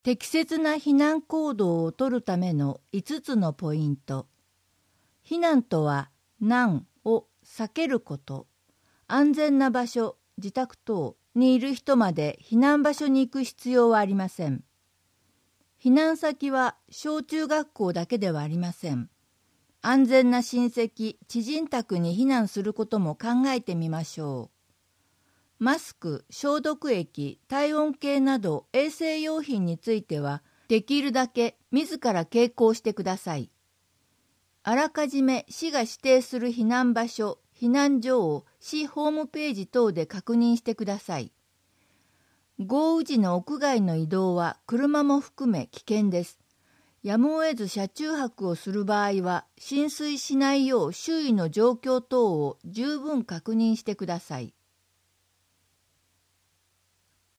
適切な避難行動をとるための5つのポイント。避難とは難を避けること。安全な場所、自宅等にいる人まで避難場所に行く必要はありません。避難先は小中学校だけではありません。安全な親戚、知人宅に避難することも考えてみましょう。マスク、消毒液、体温計など衛生用品については、できるだけ自ら携行してください。あらかじめ市が指定する避難場所、避難所を市ホームページ等で確認してください。豪雨時の屋外の移動は車も含め危険です。やむを得ず車中泊をする場合は、浸水しないよう周囲の状況等を十分確認してください。